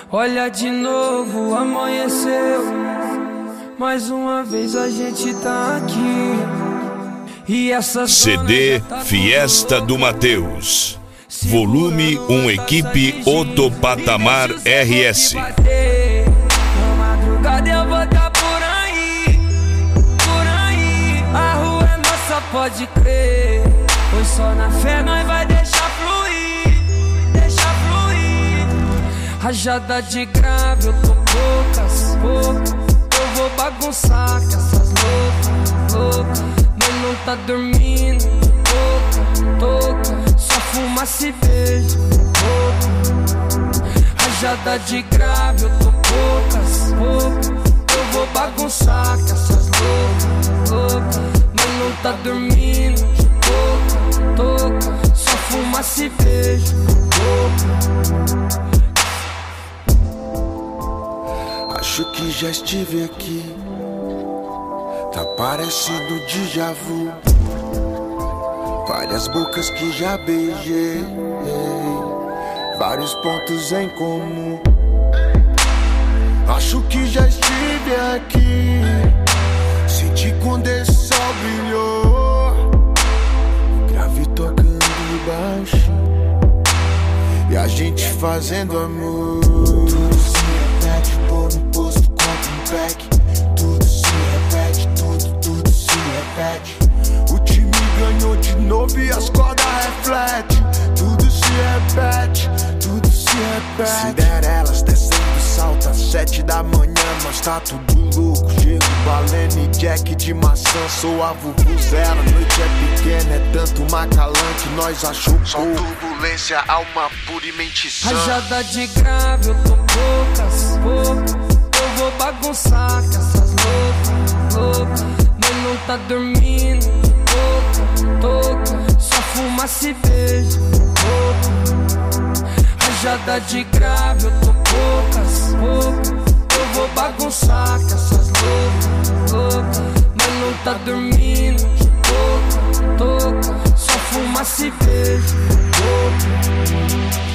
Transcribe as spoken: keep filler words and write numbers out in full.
Olha de novo, amanheceu. Mais uma vez a gente tá aqui. E essa C D tá Fiesta do Mateus. Volume um, equipe Outro Patamar R S. Na madrugada eu vou tá por aí, por aí. A rua é nossa, pode crer. Pois só na fé nós vai deixar fluir, deixar fluir. Rajada de grave, eu tô poucas, poucas. Eu vou bagunçar com essas loucas, loucas. Mas não tá dormindo, toca, toca. Só fumaça e beijo, pouca. Rajada de grave, eu tô poucas, poucas. Eu vou bagunçar com essas loucas, loucas. Mas não tá dormindo, toca, toca. Só fumaça e beijo, pouca. Acho que já estive aqui. Tá parecendo déjà vu. Várias bocas que já beijei, vários pontos em comum. Acho que já estive aqui. Senti quando esse sol brilhou, o grave tocando baixo e a gente fazendo amor. Tudo se repete, pôr no posto, contra um pack. Tudo se repete, tudo, tudo se repete. O time ganhou de novo e as cordas refletem. Tudo se repete, tudo se repete. Cinderelas descendo salto às sete da manhã. Nós tá tudo louco, Diego, Balene e Jack de maçã. Sou a vuvuzela, noite é pequena. É tanto macalã que nós achou só turbulência, alma pura e mente sã. Rajada de grave, eu tô poucas, poucas. Eu vou bagunçar com essas loucas, loucas. Mas não tá dormindo, toca, toca. Só fumaça e beijo, pouca. Rajada de grave, eu tô poucas, poucas. Eu vou bagunçar com essas loucas, loucas. Mas não tá dormindo, toca, toca. Só fumaça e beijo, pouca.